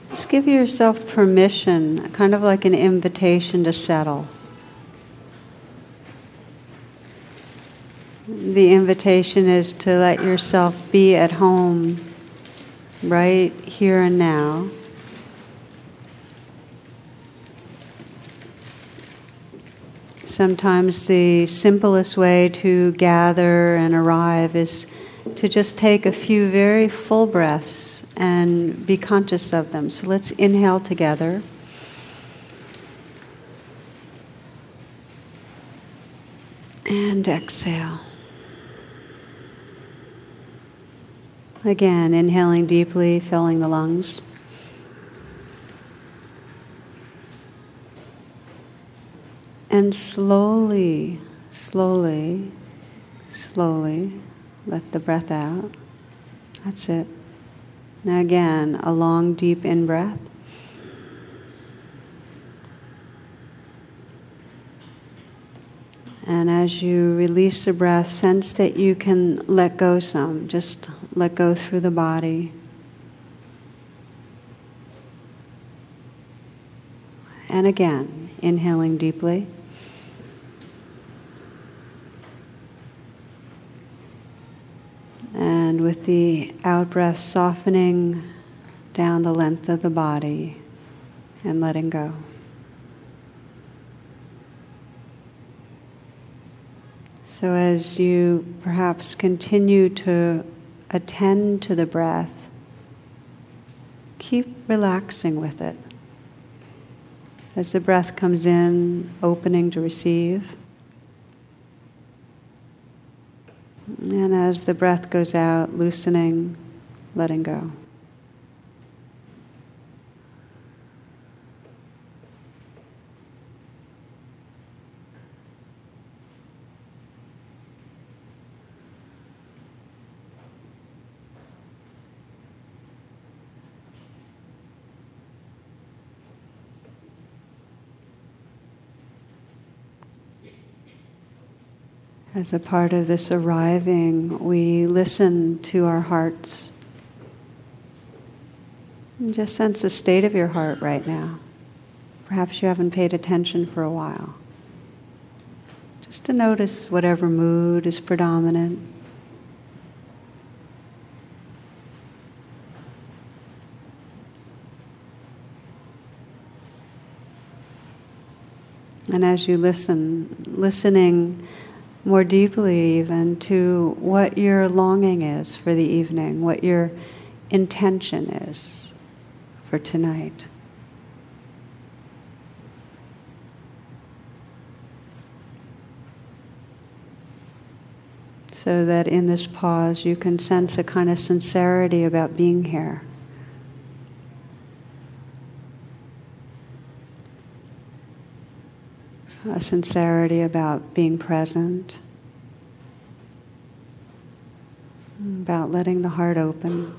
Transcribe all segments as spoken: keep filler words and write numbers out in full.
Just give yourself permission, kind of like an invitation to settle. The invitation is to let yourself be at home right here and now. Sometimes the simplest way to gather and arrive is to just take a few very full breaths and be conscious of them. So let's inhale together. And exhale. Again, inhaling deeply, filling the lungs. And slowly, slowly, slowly, let the breath out. That's it. Now again, a long, deep in-breath. And as you release the breath, sense that you can let go some. Just let go through the body. And again, inhaling deeply. And with the out-breath, softening down the length of the body and letting go. So as you perhaps continue to attend to the breath, keep relaxing with it. As the breath comes in, opening to receive. And as the breath goes out, loosening, letting go. As a part of this arriving, we listen to our hearts. And just sense the state of your heart right now. Perhaps you haven't paid attention for a while. Just to notice whatever mood is predominant. And as you listen, listening more deeply even to what your longing is for the evening, what your intention is for tonight. So that in this pause you can sense a kind of sincerity about being here. A sincerity about being present, about letting the heart open,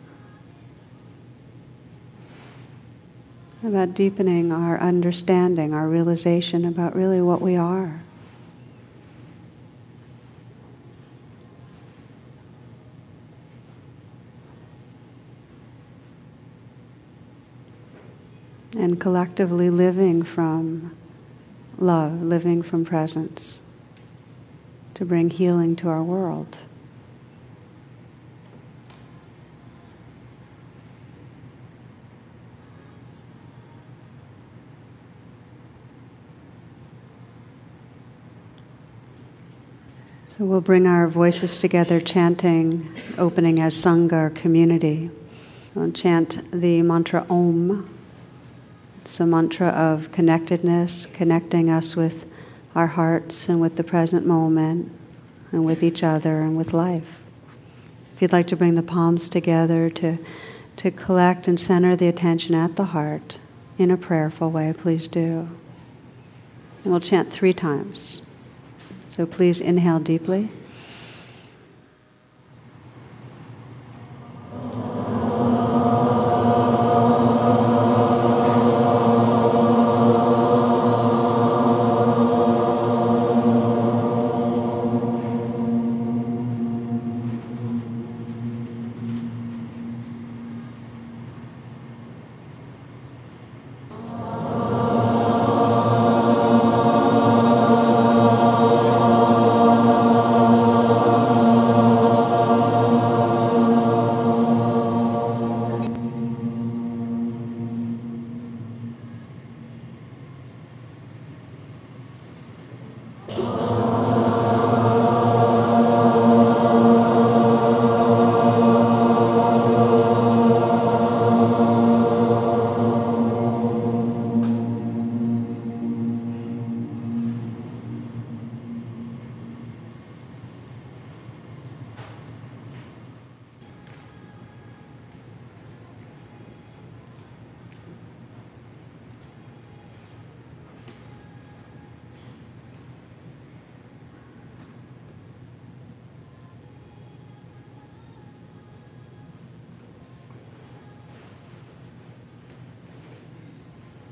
about deepening our understanding, our realization about really what we are. And collectively living from love, living from presence, to bring healing to our world. So we'll bring our voices together, chanting, opening as Sangha, our community. We'll chant the mantra Om. It's a mantra of connectedness, connecting us with our hearts and with the present moment and with each other and with life. If you'd like to bring the palms together to, to collect and center the attention at the heart in a prayerful way, please do. And we'll chant three times. So please inhale deeply.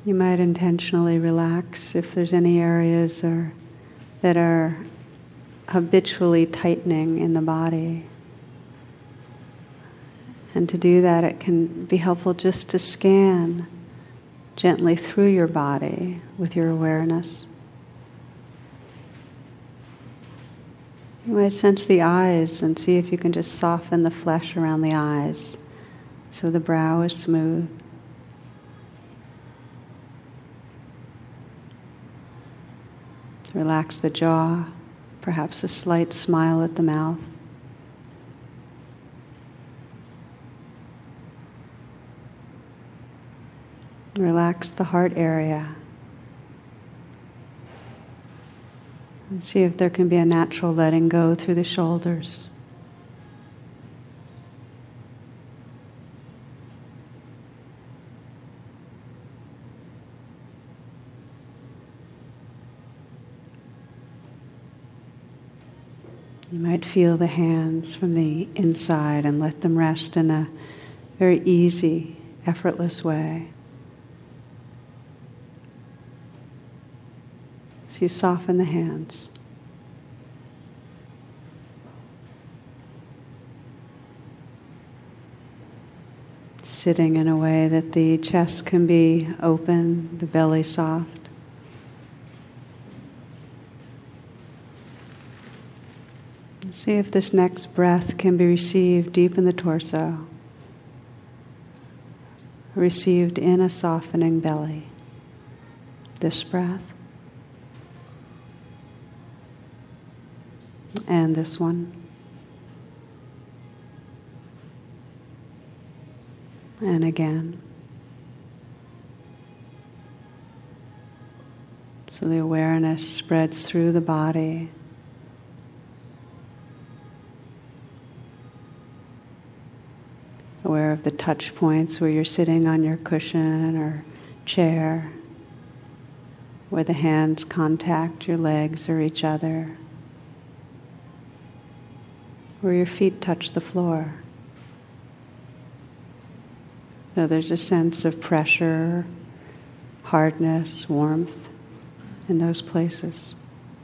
You might intentionally relax if there's any areas or, that are habitually tightening in the body. And to do that, it can be helpful just to scan gently through your body with your awareness. You might sense the eyes and see if you can just soften the flesh around the eyes so the brow is smooth. Relax the jaw, perhaps a slight smile at the mouth. Relax the heart area. And see if there can be a natural letting go through the shoulders. You might feel the hands from the inside and let them rest in a very easy, effortless way. So you soften the hands. Sitting in a way that the chest can be open, the belly soft. See if this next breath can be received deep in the torso, received in a softening belly. This breath. And this one. And again. So the awareness spreads through the body. Aware of the touch points where you're sitting on your cushion or chair, where the hands contact your legs or each other, where your feet touch the floor. So there's a sense of pressure, hardness, warmth in those places.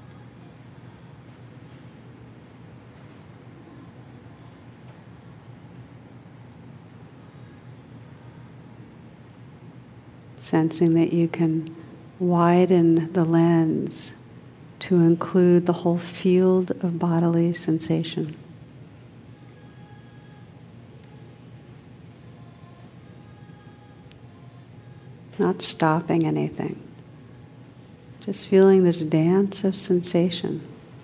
Sensing that you can widen the lens to include the whole field of bodily sensation. Not stopping anything, just feeling this dance of sensation.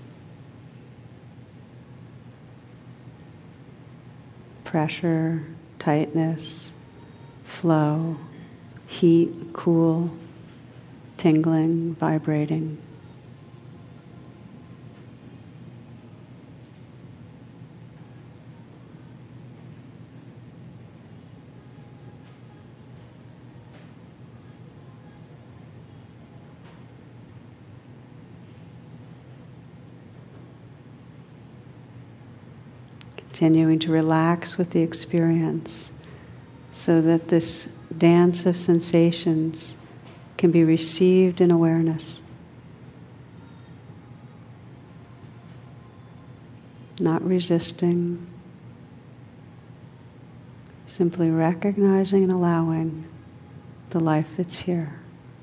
Pressure, tightness, flow. Heat, cool, tingling, vibrating. Continuing to relax with the experience so that this dance of sensations can be received in awareness. Not resisting, simply recognizing and allowing the life that's here.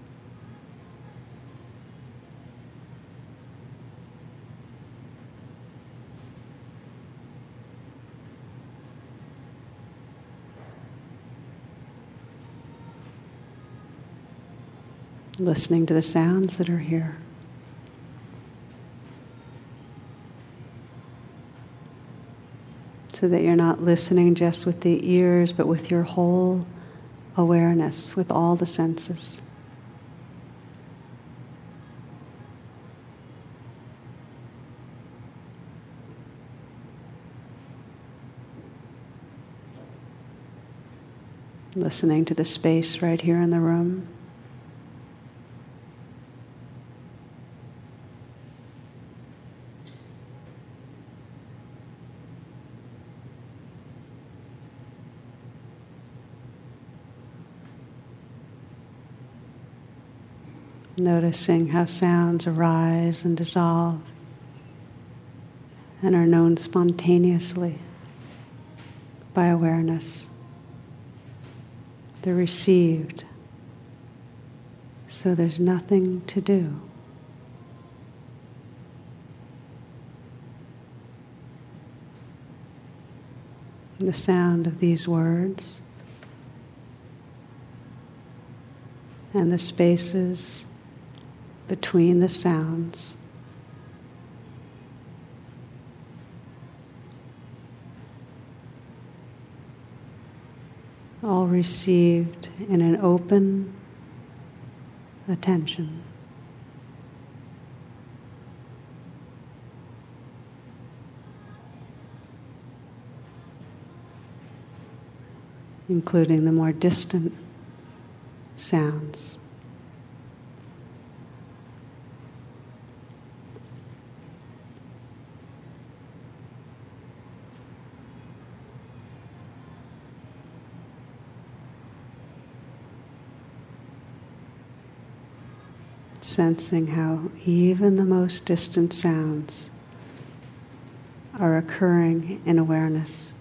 Listening to the sounds that are here. So that you're not listening just with the ears, but with your whole awareness, with all the senses. Listening to the space right here in the room. Noticing how sounds arise and dissolve and are known spontaneously by awareness. They're received, so there's nothing to do. The sound of these words and the spaces between the sounds all received in an open attention. Including the more distant sounds. Sensing how even the most distant sounds are occurring in awareness.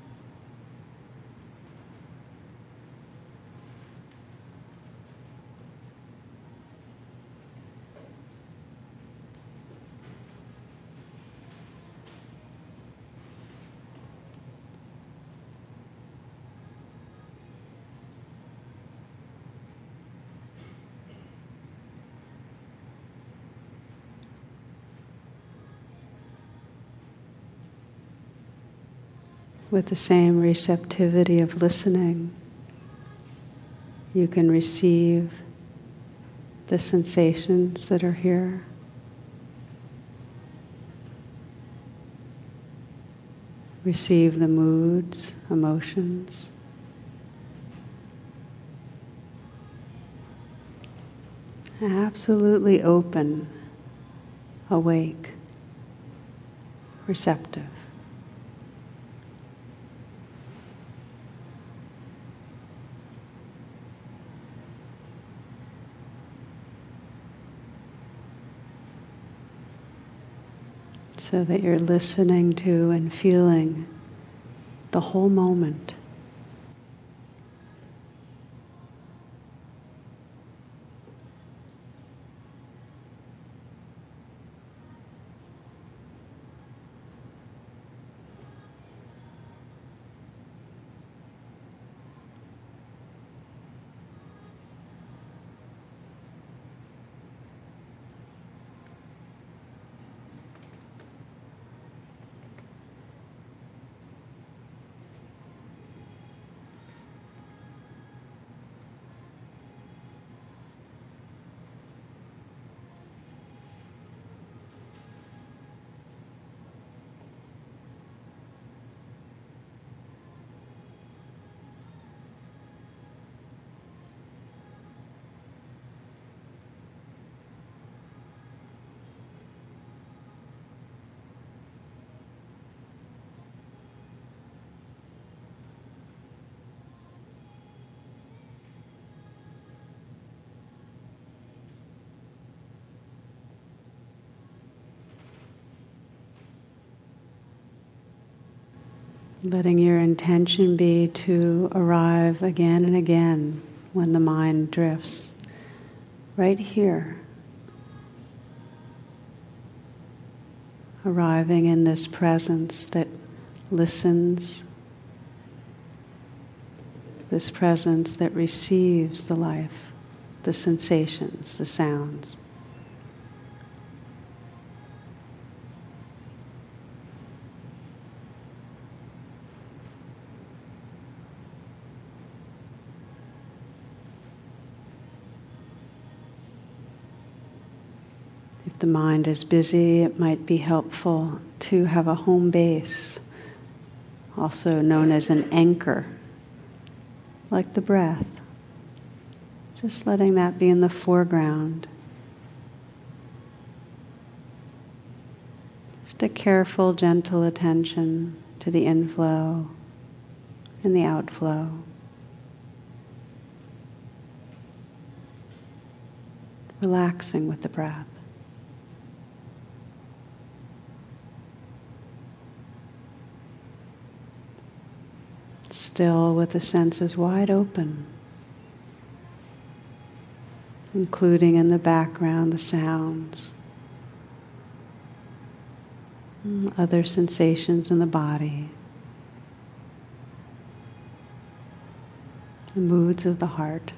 With the same receptivity of listening, you can receive the sensations that are here. Receive the moods, emotions. Absolutely open, awake, receptive. So that you're listening to and feeling the whole moment. Letting your intention be to arrive again and again when the mind drifts, right here. Arriving in this presence that listens, this presence that receives the life, the sensations, the sounds. If the mind is busy, it might be helpful to have a home base, also known as an anchor, like the breath. Just letting that be in the foreground. Just a careful, gentle attention to the inflow and the outflow. relaxing with the breath. Still with the senses wide open, including in the background the sounds, and other sensations in the body, the moods of the heart.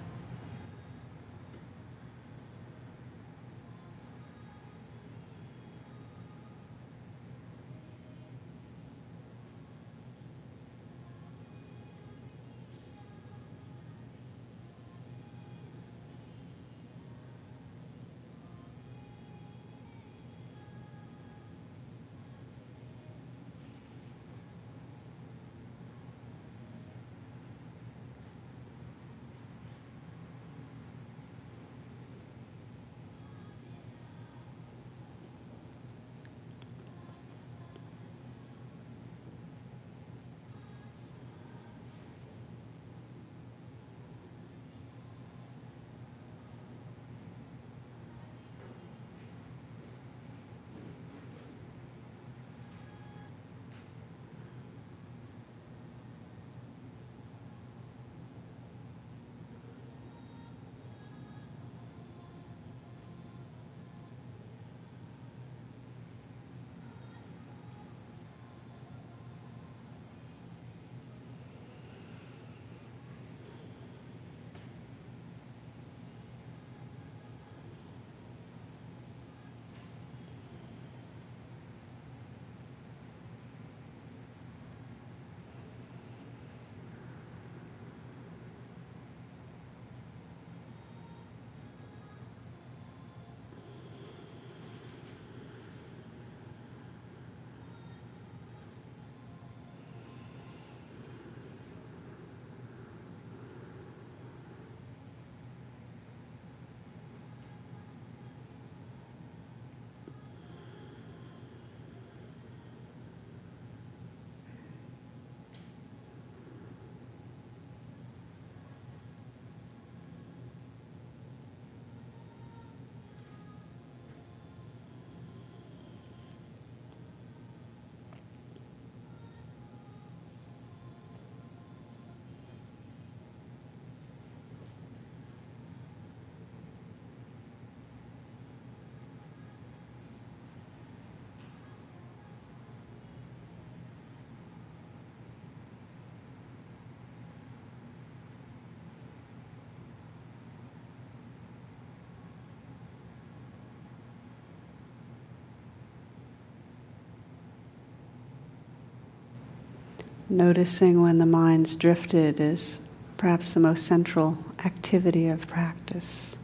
Noticing when the mind's drifted is perhaps the most central activity of practice.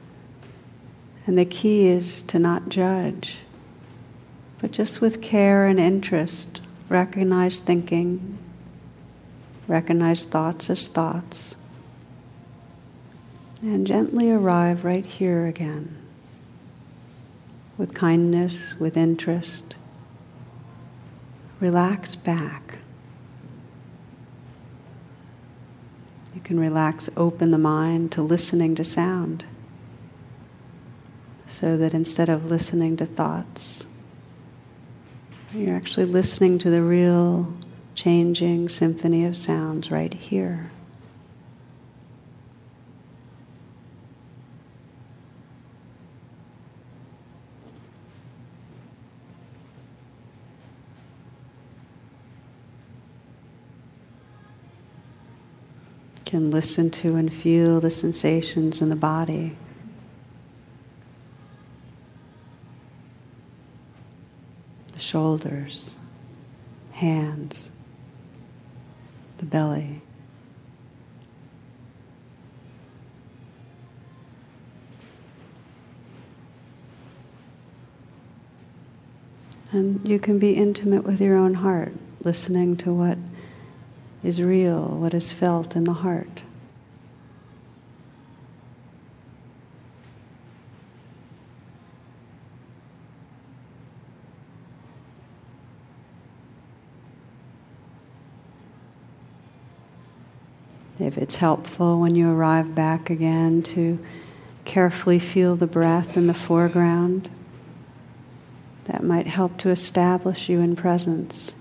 And the key is to not judge, but just with care and interest, recognize thinking, recognize thoughts as thoughts, and gently arrive right here again, with kindness, with interest. Relax back. You can relax, open the mind to listening to sound, so that instead of listening to thoughts, you're actually listening to the real changing symphony of sounds right here. You can listen to and feel the sensations in the body. The shoulders, hands, the belly. And you can be intimate with your own heart, listening to what is real, what is felt in the heart. If it's helpful when you arrive back again to carefully feel the breath in the foreground. That might help to establish you in presence.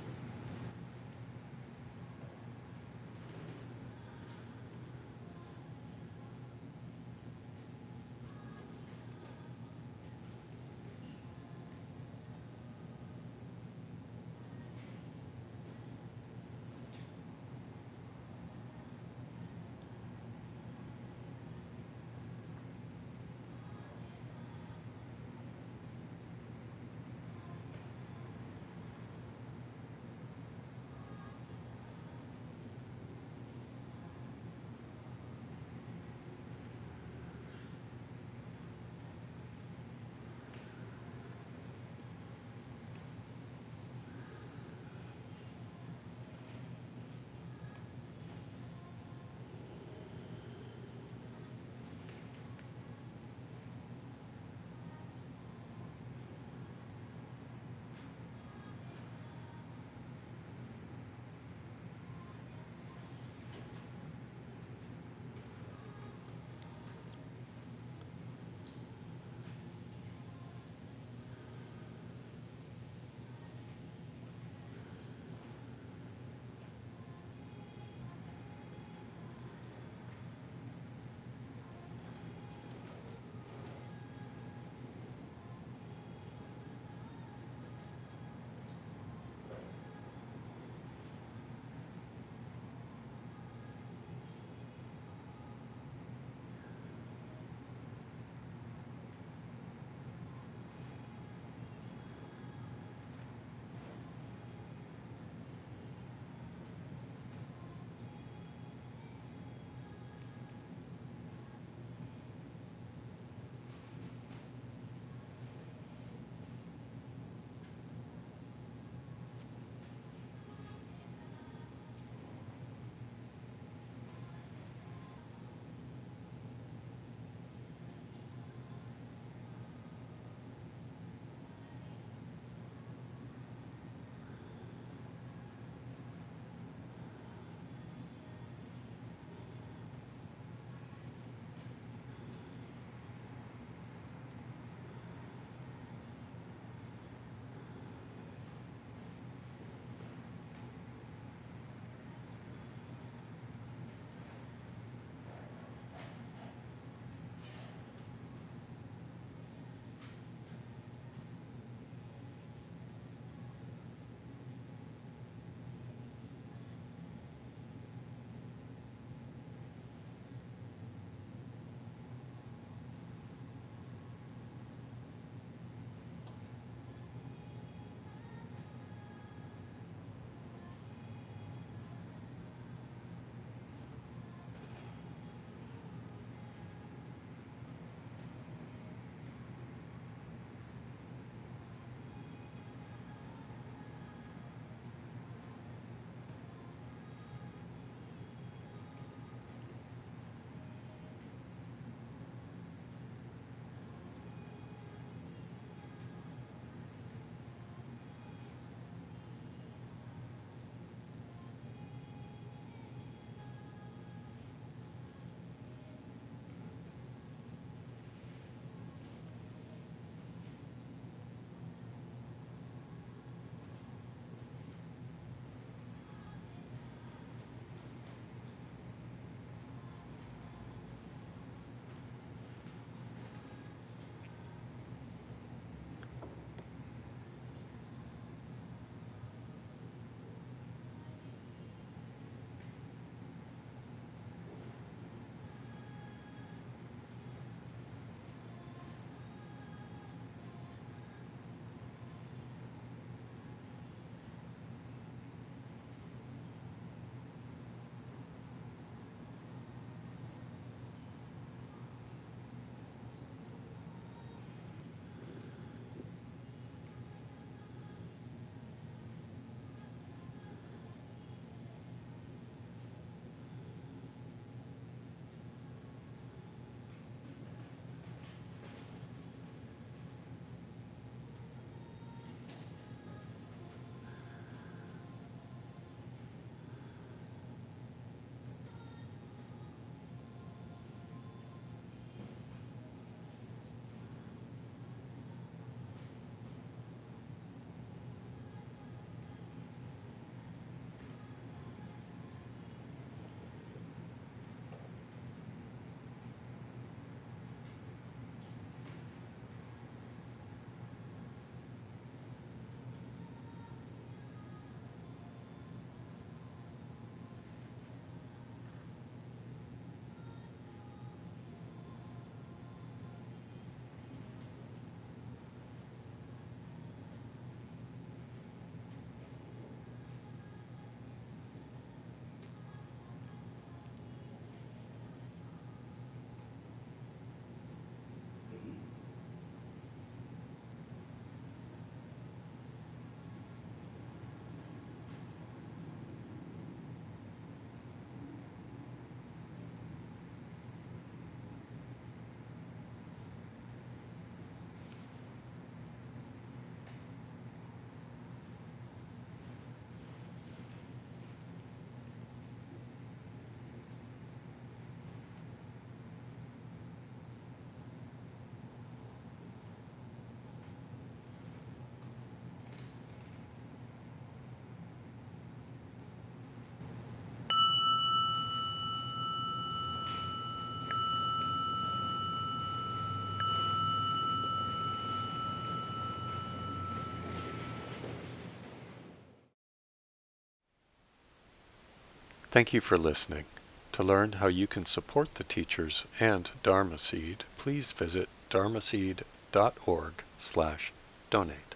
Thank you for listening. To learn how you can support the teachers and Dharma Seed, please visit dharmaseed dot org slash donate.